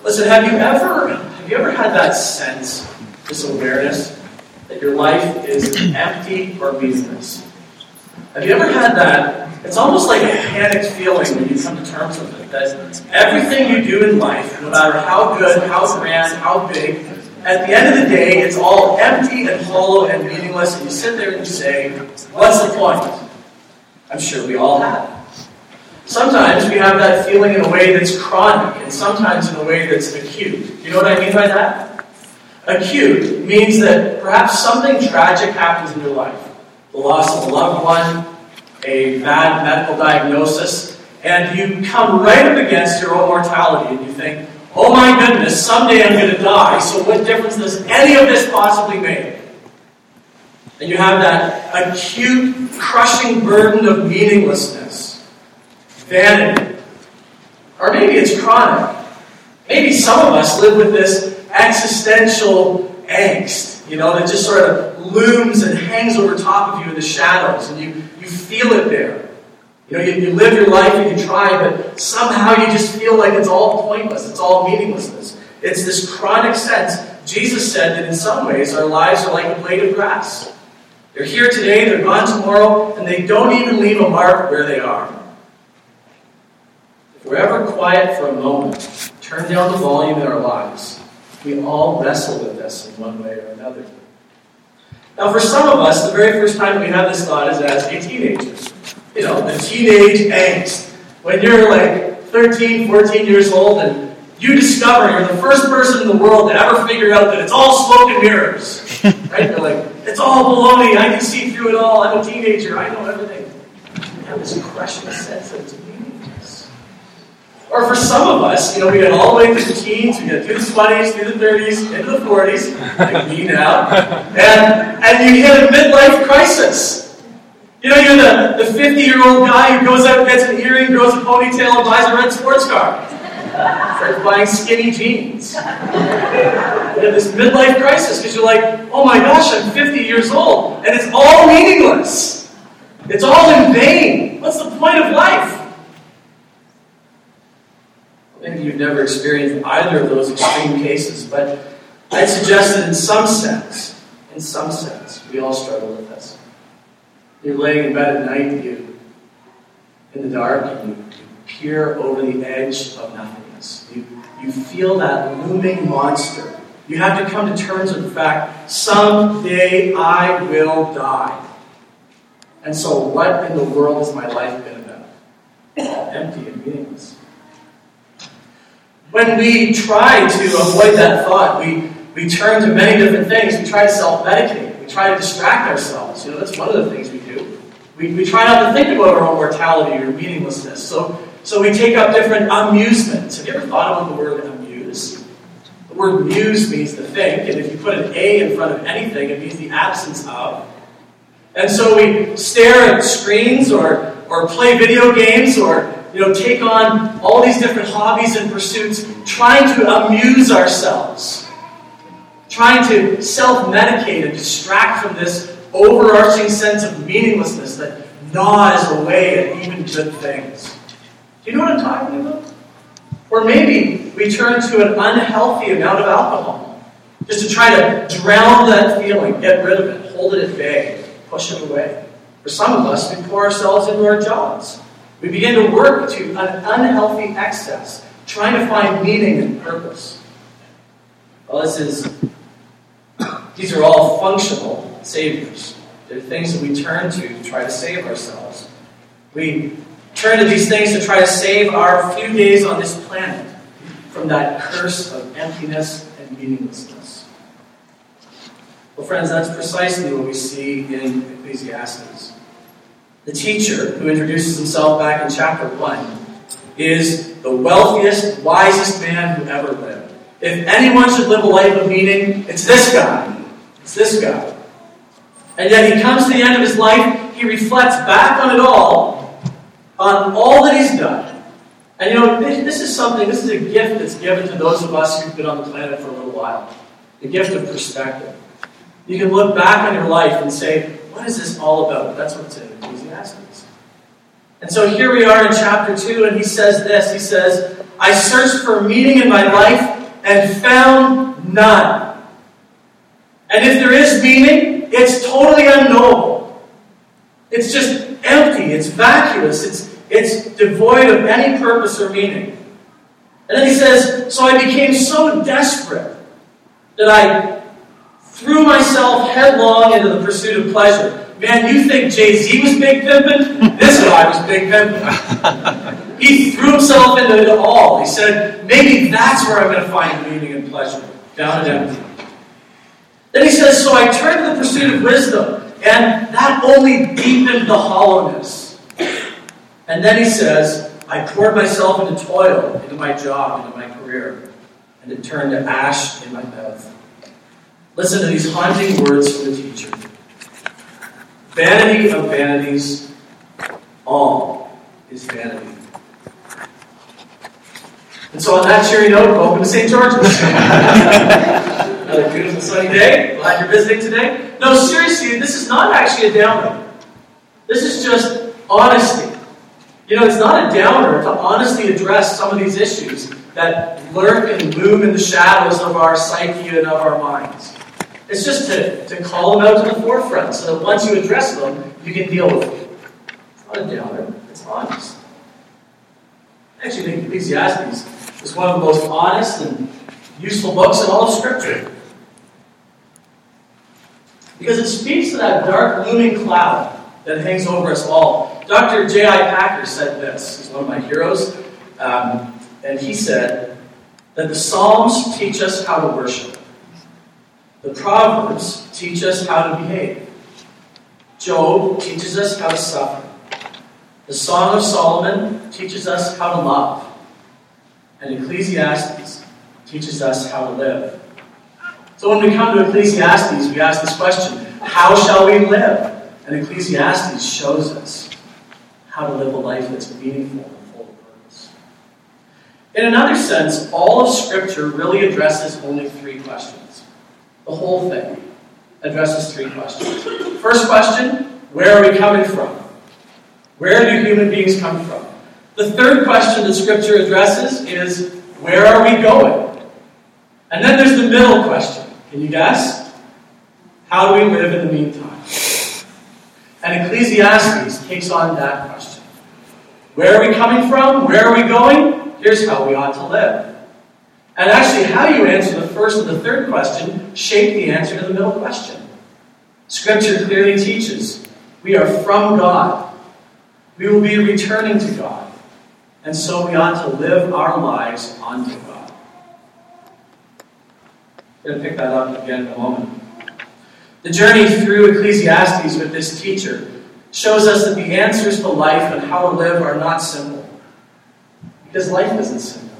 Listen, have you ever had that sense, this awareness, that your life is empty or meaningless? Have you ever had that? It's almost like a panicked feeling when you come to terms with it, that everything you do in life, no matter how good, how grand, how big, at the end of the day, it's all empty and hollow and meaningless, and you sit there and you say, what's the point? I'm sure we all have. Sometimes we have that feeling in a way that's chronic, and sometimes in a way that's acute. You know what I mean by that? Acute means that perhaps something tragic happens in your life. The loss of a loved one, a bad medical diagnosis, and you come right up against your own mortality, and you think, oh my goodness, someday I'm going to die, so what difference does any of this possibly make? And you have that acute, crushing burden of meaninglessness, vanity. Or maybe it's chronic. Maybe some of us live with this existential angst, that just sort of looms and hangs over top of you in the shadows, and you feel it there. You live your life and you try, but somehow you just feel like it's all pointless, it's all meaninglessness. It's this chronic sense. Jesus said that in some ways our lives are like a blade of grass. They're here today, they're gone tomorrow, and they don't even leave a mark where they are. If we're ever quiet for a moment, turn down the volume in our lives, we all wrestle with this in one way or another. Now, for some of us, the very first time we have this thought is as a teenager. The teenage angst. When you're like 13, 14 years old and you discover you're the first person in the world to ever figure out that it's all smoke and mirrors. Right? You're like, it's all baloney. I can see through it all. I'm a teenager. I know everything. You have this crushing sense that it's meaningless. Or for some of us, we get all the way through the teens, we get through the 20s, through the 30s, into the 40s, like me now, and you hit a midlife crisis. You're the 50-year-old guy who goes out and gets an earring, grows a ponytail, and buys a red sports car. Starts buying skinny jeans. You have this midlife crisis because you're like, oh my gosh, I'm 50 years old, and it's all meaningless. It's all in vain. What's the point of life? Maybe you've never experienced either of those extreme cases, but I'd suggest that in some sense, we all struggle with this. You're laying in bed at night, in the dark, and you peer over the edge of nothingness. You feel that looming monster. You have to come to terms with the fact, someday I will die. And so what in the world has my life been about? It's all empty and meaningless. When we try to avoid that thought, we turn to many different things. We try to self-medicate. We try to distract ourselves. That's one of the things we do. We try not to think about our own mortality or meaninglessness. So we take up different amusements. Have you ever thought about the word amuse? The word muse means to think, and if you put an A in front of anything, it means the absence of. And so we stare at screens or play video games or take on all these different hobbies and pursuits, trying to amuse ourselves, trying to self-medicate and distract from this overarching sense of meaninglessness that gnaws away at even good things. Do you know what I'm talking about? Or maybe we turn to an unhealthy amount of alcohol, just to try to drown that feeling, get rid of it, hold it at bay, push it away. For some of us, we pour ourselves into our jobs. We begin to work to an unhealthy excess, trying to find meaning and purpose. Well, these are all functional saviors. They're things that we turn to try to save ourselves. We turn to these things to try to save our few days on this planet from that curse of emptiness and meaninglessness. Well, friends, that's precisely what we see in Ecclesiastes. The teacher, who introduces himself back in chapter 1, is the wealthiest, wisest man who ever lived. If anyone should live a life of meaning, it's this guy. It's this guy. And yet he comes to the end of his life, he reflects back on it all, on all that he's done. And this is a gift that's given to those of us who've been on the planet for a little while. The gift of perspective. You can look back on your life and say, what is this all about? That's what's in Ecclesiastes. And so here we are in chapter 2, and he says this. He says, I searched for meaning in my life, and found none. And if there is meaning, it's totally unknowable. It's just empty, it's vacuous, it's devoid of any purpose or meaning. And then he says, so I became so desperate that I threw myself headlong into the pursuit of pleasure. Man, you think Jay-Z was big pimping? This guy was big pimping. He threw himself into it all. He said, maybe that's where I'm going to find meaning and pleasure. Down and empty. Then he says, so I turned to the pursuit of wisdom, and that only deepened the hollowness. And then he says, I poured myself into toil, into my job, into my career, and it turned to ash in my mouth. Listen to these haunting words from the teacher. Vanity of vanities, all is vanity. And so on that cheery note, welcome to St. George's. Another beautiful sunny day. Glad you're visiting today. No, seriously, this is not actually a downer. This is just honesty. You know, it's not a downer to honestly address some of these issues that lurk and loom in the shadows of our psyche and of our minds. It's just to call them out to the forefront so that once you address them, you can deal with them. It's not a downer, it's honest. I actually think Ecclesiastes is one of the most honest and useful books in all of Scripture. Because it speaks to that dark, looming cloud that hangs over us all. Dr. J.I. Packer said this. He's one of my heroes. And he said that the Psalms teach us how to worship. The Proverbs teach us how to behave. Job teaches us how to suffer. The Song of Solomon teaches us how to love. And Ecclesiastes teaches us how to live. So when we come to Ecclesiastes, we ask this question, how shall we live? And Ecclesiastes shows us how to live a life that's meaningful and full of purpose. In another sense, all of Scripture really addresses only three questions. The whole thing addresses three questions. First question, where are we coming from? Where do human beings come from? The third question that Scripture addresses is, where are we going? And then there's the middle question. Can you guess? How do we live in the meantime? And Ecclesiastes takes on that question. Where are we coming from? Where are we going? Here's how we ought to live. And actually, how you answer the first and the third question shape the answer to the middle question. Scripture clearly teaches we are from God. We will be returning to God. And so we ought to live our lives unto God. I'm going to pick that up again in a moment. The journey through Ecclesiastes with this teacher shows us that the answers to life and how to live are not simple. Because life isn't simple.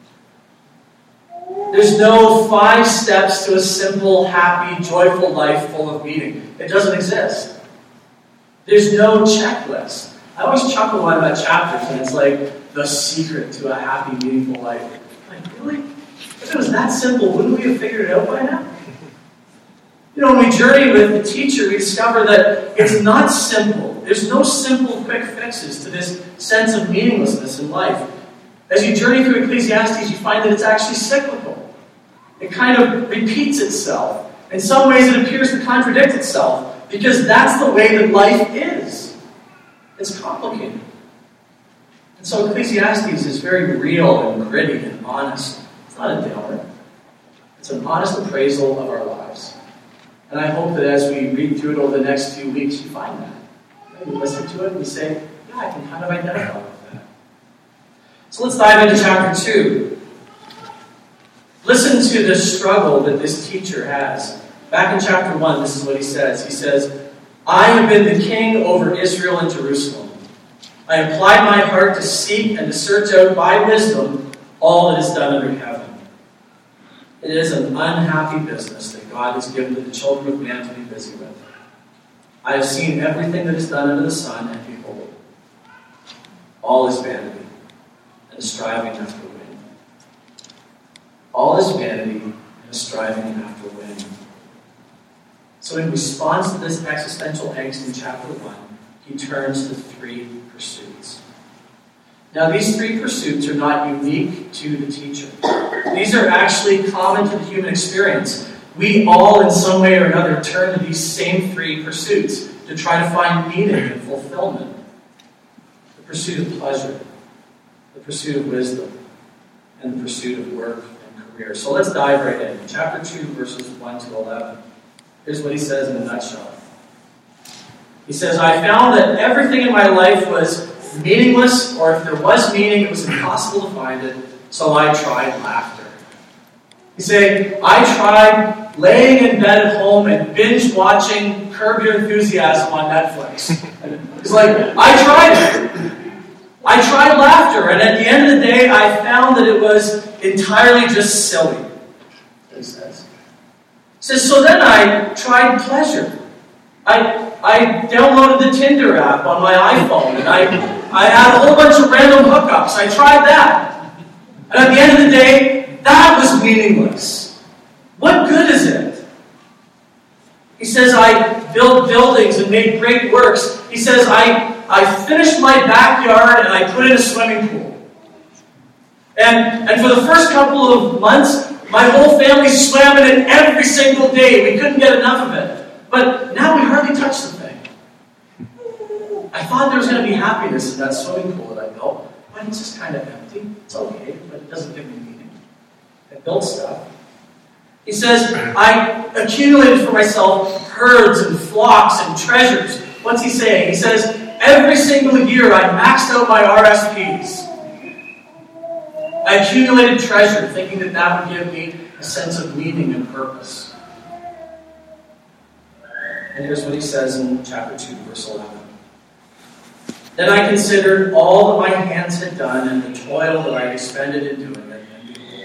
There's no 5 steps to a simple, happy, joyful life full of meaning. It doesn't exist. There's no checklist. I always chuckle when I'm at chapters and it's like the secret to a happy, meaningful life. Like, really? If it was that simple, wouldn't we have figured it out by now? You know, when we journey with the teacher, we discover that it's not simple. There's no simple, quick fixes to this sense of meaninglessness in life. As you journey through Ecclesiastes, you find that it's actually cyclical. It kind of repeats itself. In some ways, it appears to contradict itself, because that's the way that life is. It's complicated. And so Ecclesiastes is very real and gritty and honest. It's not a downer. It's an honest appraisal of our lives. And I hope that as we read through it over the next few weeks, you find that. Maybe listen to it and you say, yeah, I can kind of identify with that. So let's dive into chapter 2. Listen to the struggle that this teacher has. Back in chapter 1, this is what he says. He says, I have been the king over Israel and Jerusalem. I applied my heart to seek and to search out by wisdom all that is done under heaven. It is an unhappy business that God has given to the children of man to be busy with. I have seen everything that is done under the sun, and behold, all is vanity and a striving after wind. All is vanity and a striving after wind. So in response to this existential angst in chapter 1, he turns to 3 pursuits. Now these 3 pursuits are not unique to the teacher. These are actually common to the human experience. We all, in some way or another, turn to these same three pursuits to try to find meaning and fulfillment. The pursuit of pleasure, the pursuit of wisdom, and the pursuit of work and career. So let's dive right in. Chapter 2, verses 1 to 11. Here's what he says in a nutshell. He says, I found that everything in my life was meaningless, or if there was meaning, it was impossible to find it, so I tried laughter. He said, I tried laying in bed at home and binge watching Curb Your Enthusiasm on Netflix. He's like, I tried it. I tried laughter, and at the end of the day, I found that it was entirely just silly. He says. He says, so then I tried pleasure. I downloaded the Tinder app on my iPhone, and I had a whole bunch of random hookups. I tried that. And at the end of the day, that was meaningless. What good is it? He says, I built buildings and made great works. He says, I finished my backyard and I put in a swimming pool. And for the first couple of months, my whole family swam in it every single day. We couldn't get enough of it. But now we hardly touch the thing. I thought there was going to be happiness in that swimming pool that I built, but it's just kind of empty. It's okay, but it doesn't give me meaning. I built stuff. He says, I accumulated for myself herds and flocks and treasures. What's he saying? He says, every single year I maxed out my RSPs. I accumulated treasure, thinking that that would give me a sense of meaning and purpose. And here's what he says in chapter 2, verse 11. Then I considered all that my hands had done and the toil that I had expended in doing it, and behold,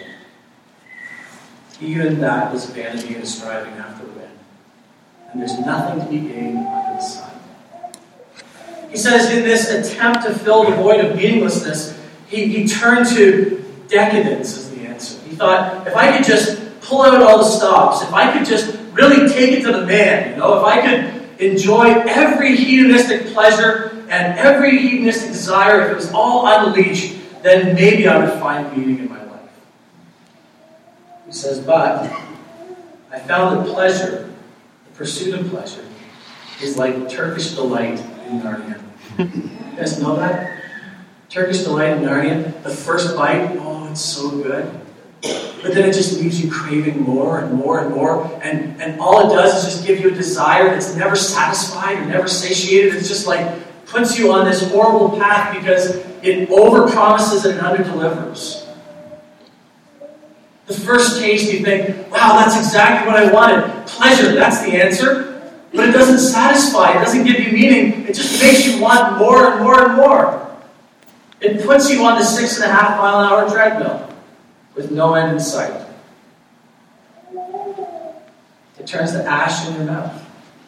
even that was vanity and striving after wind. And there's nothing to be gained under the sun. He says in this attempt to fill the void of meaninglessness, he turned to decadence as the answer. He thought, if I could just pull out all the stops, if I could just really take it to the man, if I could enjoy every hedonistic pleasure and every hedonistic desire, if it was all unleashed, then maybe I would find meaning in my life. He says, but I found that pleasure, the pursuit of pleasure, is like Turkish delight in Narnia. You guys know that? Turkish delight in Narnia, the first bite, oh, it's so good. But then it just leaves you craving more and more and more. And all it does is just give you a desire that's never satisfied or never satiated. It's just like puts you on this horrible path because it overpromises and underdelivers. The first taste you think, wow, that's exactly what I wanted. Pleasure, that's the answer. But it doesn't satisfy. It doesn't give you meaning. It just makes you want more and more and more. It puts you on the 6.5-mile-an-hour treadmill with no end in sight. It turns to ash in your mouth.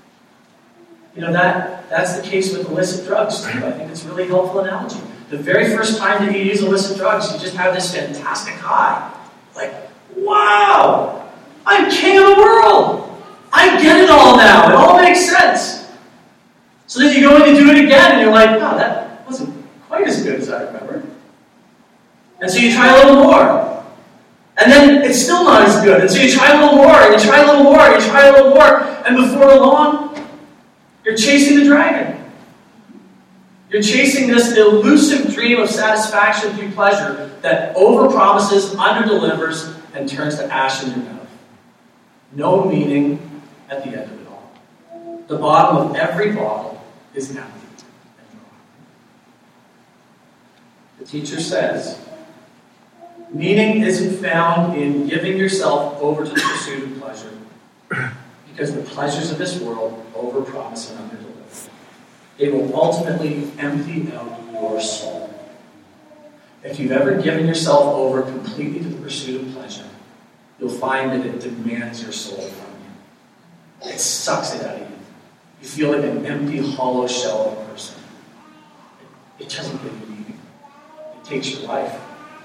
That's the case with illicit drugs too. I think it's a really helpful analogy. The very first time that you use illicit drugs, you just have this fantastic high. Like, wow! I'm king of the world! I get it all now. It all makes sense. So then you go in and do it again, and you're like, wow, that wasn't quite as good as I remember. And so you try a little more. And then it's still not as good. And so you try a little more, and you try a little more, and you try a little more, and before long, you're chasing the dragon. You're chasing this elusive dream of satisfaction through pleasure that overpromises, underdelivers, and turns to ash in your mouth. No meaning at the end of it all. The bottom of every bottle is empty and dry. The teacher says, meaning isn't found in giving yourself over to the pursuit of pleasure, because the pleasures of this world overpromise and underdeliver. They will ultimately empty out your soul. If you've ever given yourself over completely to the pursuit of pleasure, you'll find that it demands your soul from you. It sucks it out of you. You feel like an empty, hollow shell of a person. It doesn't give you meaning. It takes your life.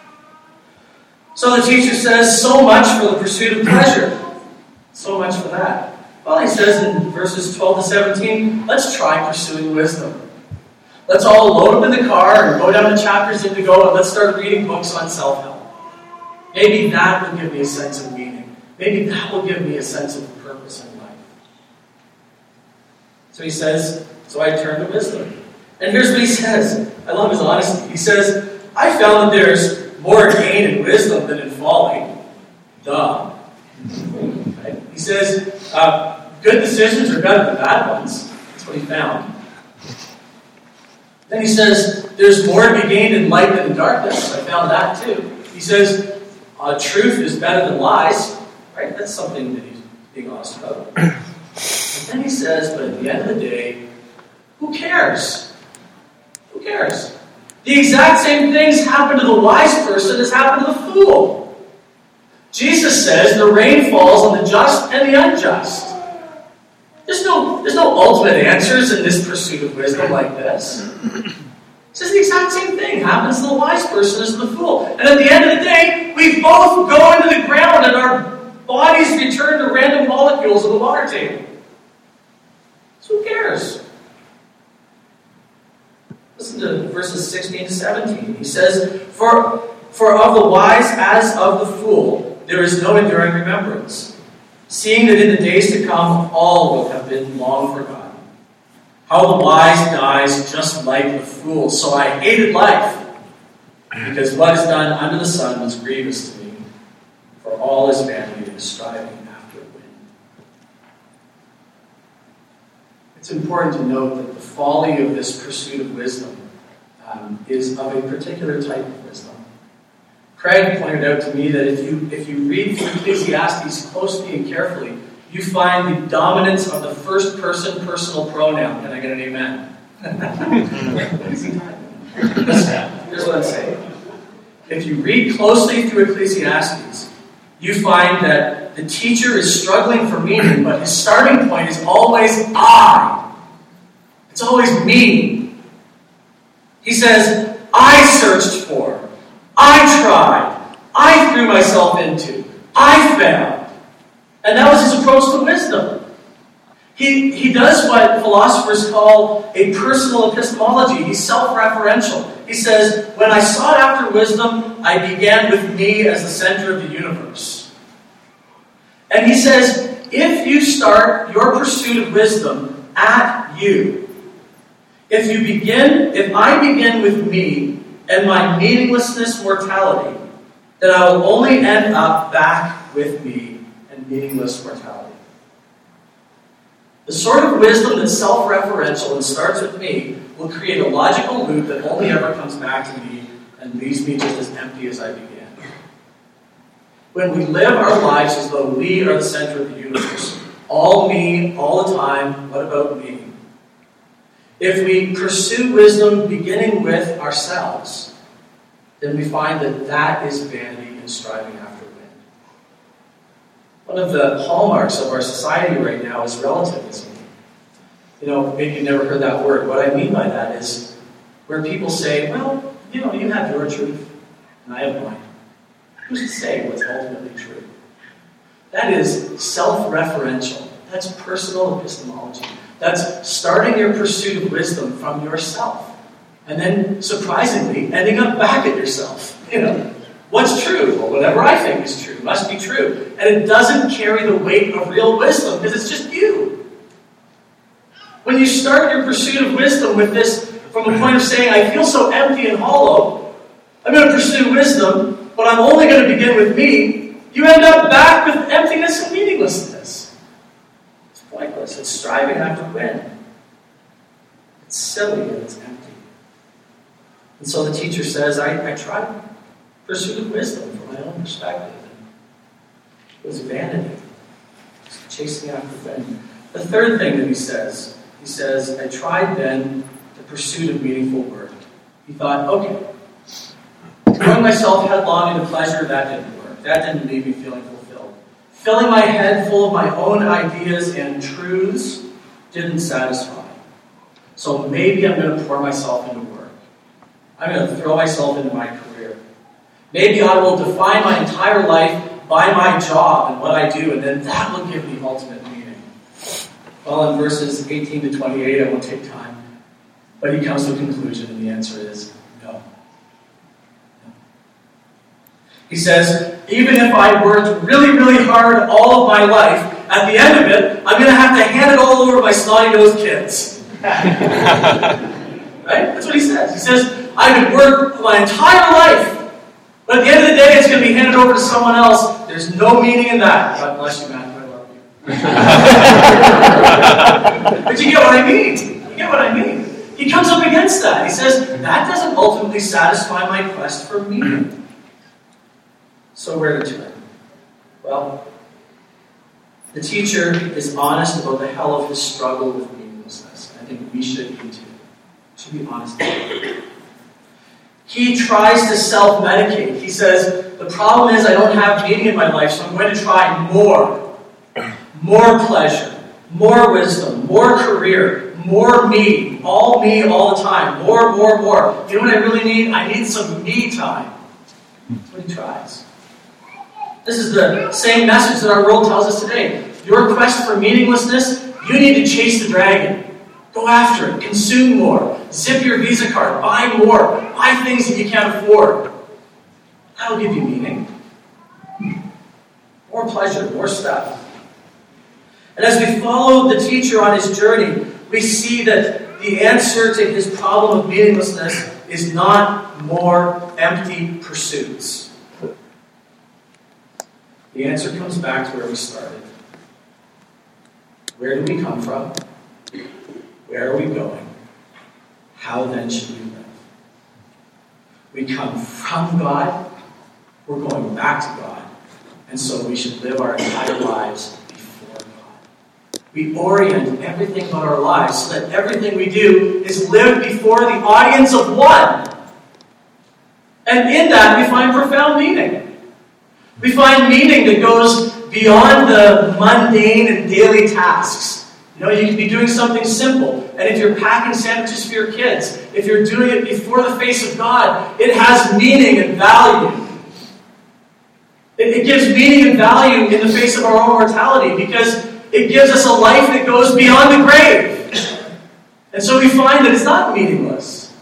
So the teacher says, so much for the pursuit of pleasure. So much for that. Well, he says in verses 12 to 17, let's try pursuing wisdom. Let's all load up in the car and go down to Chapters Indigo and let's start reading books on self-help. Maybe that will give me a sense of meaning. Maybe that will give me a sense of purpose in life. So he says, so I turn to wisdom. And here's what he says. I love his honesty. He says, I found that there's more gain in wisdom than in folly. Duh. Right? He says, good decisions are better than bad ones. That's what he found. Then he says, there's more to be gained in light than in darkness. I found that too. He says, truth is better than lies. Right? That's something that he's being honest about. And then he says, but at the end of the day, who cares? Who cares? The exact same things happen to the wise person as happen to the fool. Jesus says the rain falls on the just and the unjust. There's no ultimate answers in this pursuit of wisdom like this. It says the exact same thing happens to the wise person as to the fool. And at the end of the day, we both go into the ground and our bodies return to random molecules of the water table. So who cares? Listen to verses 16 to 17. He says, For of the wise as of the fool, there is no enduring remembrance, seeing that in the days to come all will have been long forgotten. How the wise dies just like the fool. So I hated life, because what is done under the sun was grievous to me, for all is vanity and striving after wind. It's important to note that the folly of this pursuit of wisdom is of a particular type of wisdom. Craig pointed out to me that if you read through Ecclesiastes closely and carefully, you find the dominance of the first person personal pronoun. Can I get an amen? What is he talking about? Listen, here's what I'm saying. If you read closely through Ecclesiastes, you find that the teacher is struggling for meaning, but his starting point is always I. It's always me. He says, I searched for, I tried, I threw myself into, I found. And that was his approach to wisdom. He does what philosophers call a personal epistemology. He's self-referential. He says, when I sought after wisdom, I began with me as the center of the universe. And he says, if you start your pursuit of wisdom at you, if I begin with me and my meaninglessness mortality, then I will only end up back with me and meaningless mortality. The sort of wisdom that's self-referential and starts with me will create a logical loop that only ever comes back to me and leaves me just as empty as I began. When we live our lives as though we are the center of the universe, all me, all the time, what about me? If we pursue wisdom beginning with ourselves, then we find that that is vanity and striving after wind. One of the hallmarks of our society right now is relativism. Maybe you've never heard that word. What I mean by that is where people say, well, you have your truth, and I have mine. Who's to say what's ultimately true? That is self-referential. That's personal epistemology. That's starting your pursuit of wisdom from yourself. And then, surprisingly, ending up back at yourself. What's true? Well, whatever I think is true must be true. And it doesn't carry the weight of real wisdom because it's just you. When you start your pursuit of wisdom with this from a point of saying, I feel so empty and hollow, I'm going to pursue wisdom, but I'm only going to begin with me, you end up back with emptiness and meaninglessness. It's pointless. It's striving after wind. It's silly and it's empty. And so the teacher says, I tried pursuit of wisdom from my own perspective. It was vanity. It was chasing after wind. The third thing that he says, I tried then the pursuit of meaningful work. He thought, okay, throwing myself headlong into pleasure, that didn't work. That didn't leave me feeling fulfilled. Filling my head full of my own ideas and truths didn't satisfy. So maybe I'm going to pour myself into work. I'm going to throw myself into my career. Maybe I will define my entire life by my job and what I do, and then that will give me ultimate meaning. Well, in verses 18 to 28, I won't take time, but he comes to a conclusion, and the answer is no. He says, even if I worked really, really hard all of my life, at the end of it, I'm going to have to hand it all over to my snotty-nosed kids. Right? That's what he says. He says, I could work my entire life, but at the end of the day, it's going to be handed over to someone else. There's no meaning in that. God bless you, Matthew. I love you. But you get what I mean. You get what I mean. He comes up against that. He says, that doesn't ultimately satisfy my quest for meaning. So where to turn? Well, the teacher is honest about the hell of his struggle with meaninglessness. I think we should be too. We should be honest about it. He tries to self-medicate. He says, the problem is I don't have meaning in my life, so I'm going to try more. More pleasure, more wisdom, more career, more me all the time. More. You know what I really need? I need some me time. That's what he tries. This is the same message that our world tells us today. Your quest for meaninglessness, you need to chase the dragon. Go after it. Consume more. Zip your Visa card. Buy more. Buy things that you can't afford. That'll give you meaning. More pleasure, more stuff. And as we follow the teacher on his journey, we see that the answer to his problem of meaninglessness is not more empty pursuits. The answer comes back to where we started. Where do we come from? Where are we going? How then should we live? We come from God. We're going back to God. And so we should live our entire lives before God. We orient everything about our lives so that everything we do is lived before the audience of one. And in that we find profound meaning. We find meaning that goes beyond the mundane and daily tasks. You know, you can be doing something simple. And if you're packing sandwiches for your kids, if you're doing it before the face of God, it has meaning and value. It gives meaning and value in the face of our own mortality because it gives us a life that goes beyond the grave. And so we find that it's not meaningless.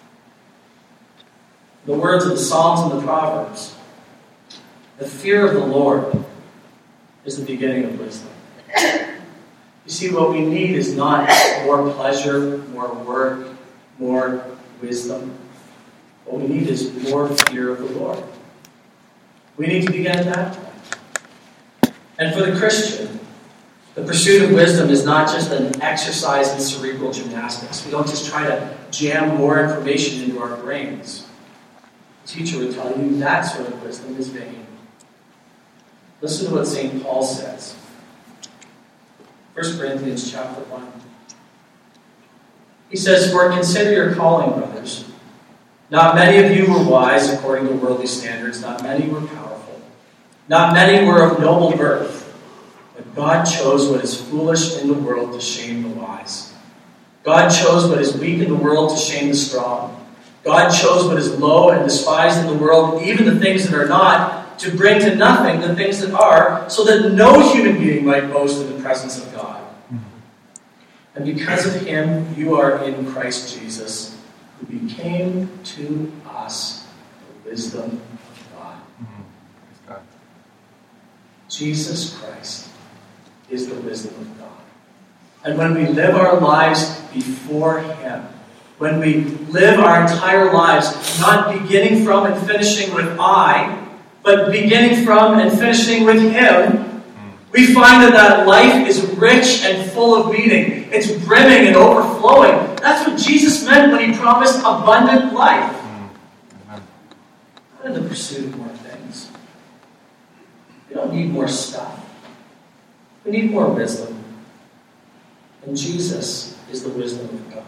The words of the Psalms and the Proverbs. The fear of the Lord is the beginning of wisdom. You see, what we need is not more pleasure, more work, more wisdom. What we need is more fear of the Lord. We need to begin at that point. And for the Christian, the pursuit of wisdom is not just an exercise in cerebral gymnastics. We don't just try to jam more information into our brains. The teacher would tell you that sort of wisdom is vain. Listen to what St. Paul says. 1 Corinthians chapter 1. He says, "For consider your calling, brothers. Not many of you were wise according to worldly standards. Not many were powerful. Not many were of noble birth. But God chose what is foolish in the world to shame the wise. God chose what is weak in the world to shame the strong. God chose what is low and despised in the world, even the things that are not, to bring to nothing the things that are, so that no human being might boast in the presence of God. And because of him, you are in Christ Jesus, who became to us the wisdom of God." Jesus Christ is the wisdom of God. And when we live our lives before him, when we live our entire lives, not beginning from and finishing with I, but beginning from and finishing with him, we find that life is rich and full of meaning. It's brimming and overflowing. That's what Jesus meant when he promised abundant life. Not in the pursuit of more things. We don't need more stuff. We need more wisdom. And Jesus is the wisdom of God.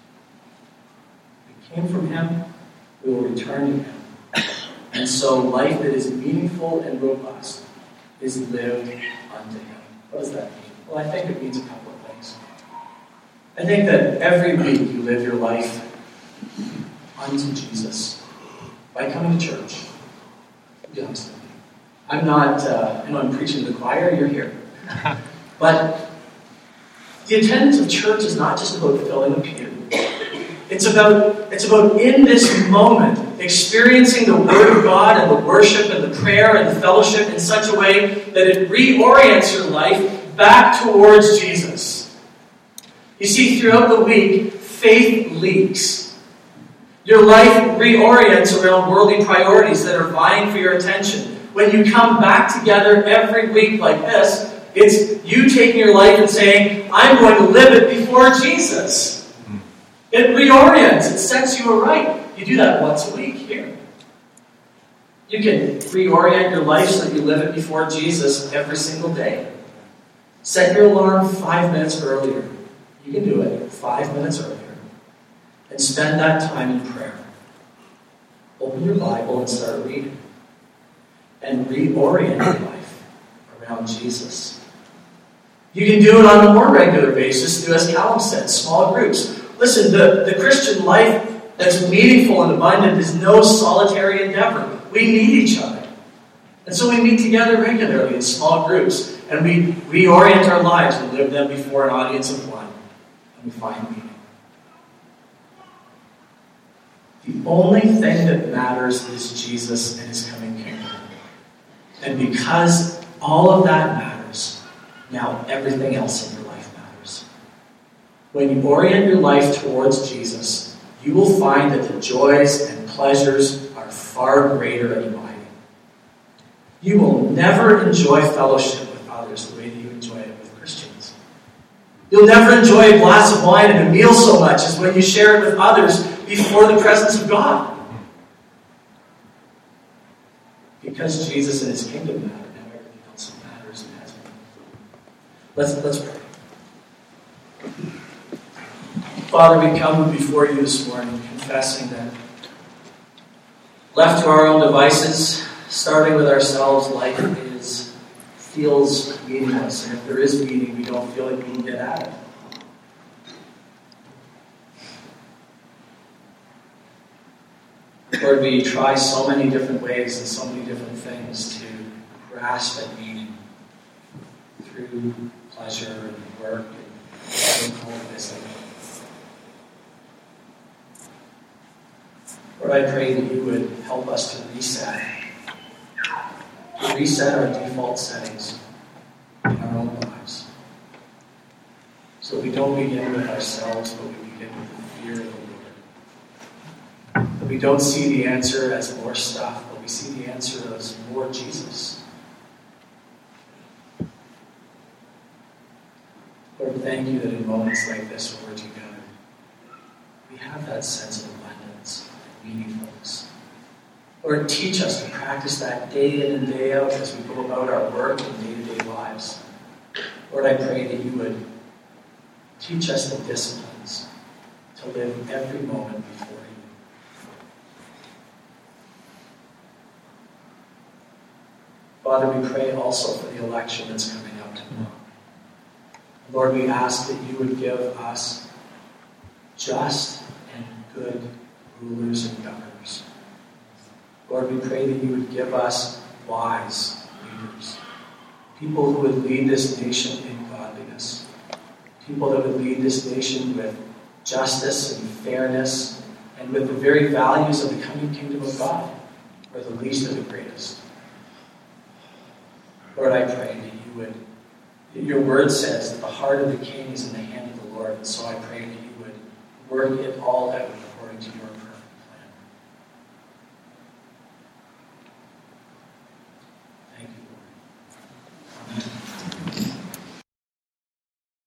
We came from him. We will return to him. And so life that is meaningful and robust is lived unto him. What does that mean? Well, I think it means a couple of things. I think that every week you live your life unto Jesus by coming to church. To be honest with you. I'm not, I know I'm preaching to the choir, you're here. But the attendance of church is not just about filling a pew. It's about in this moment experiencing the Word of God and the worship and the prayer and the fellowship in such a way that it reorients your life back towards Jesus. You see, throughout the week, faith leaks. Your life reorients around worldly priorities that are vying for your attention. When you come back together every week like this, it's you taking your life and saying, I'm going to live it before Jesus. It reorients. It sets you aright. You do that once a week here. You can reorient your life so that you live it before Jesus every single day. Set your alarm 5 minutes earlier. You can do it 5 minutes earlier. And spend that time in prayer. Open your Bible and start reading. And reorient your life around Jesus. You can do it on a more regular basis, as Callum said, small groups. Listen, the Christian life that's meaningful and abundant is no solitary endeavor. We need each other. And so we meet together regularly in small groups, and we reorient our lives and live them before an audience of one. And we find meaning. The only thing that matters is Jesus and His coming kingdom. And because all of that matters, now everything else in your life matters. When you orient your life towards Jesus, you will find that the joys and pleasures are far greater and abiding. You will never enjoy fellowship with others the way that you enjoy it with Christians. You'll never enjoy a glass of wine and a meal so much as when you share it with others before the presence of God. Because Jesus and His kingdom matter, now everything else matters and has meaning. Let's pray. Father, we come before you this morning confessing that left to our own devices, starting with ourselves, life feels meaningless. And if there is meaning, we don't feel like we can get at it. Lord, we try so many different ways and so many different things to grasp at meaning through pleasure and work and holiness. Lord, I pray that you would help us to reset our default settings in our own lives. So we don't begin with ourselves, but we begin with the fear of the Lord. That we don't see the answer as more stuff, but we see the answer as more Jesus. Lord, thank you that in moments like this when we're together, we have that sense of abundance and meaningfulness. Lord, teach us to practice that day in and day out as we go about our work and day-to-day lives. Lord, I pray that you would teach us the disciplines to live every moment before you. Father, we pray also for the election that's coming up tomorrow. Lord, we ask that you would give us just and good rulers and governors. Lord, we pray that you would give us wise leaders, people who would lead this nation in godliness, people that would lead this nation with justice and fairness and with the very values of the coming kingdom of God, or the least of the greatest. Lord, I pray that your word says that the heart of the king is in the hand of the Lord, and so I pray that you would work it all out according to your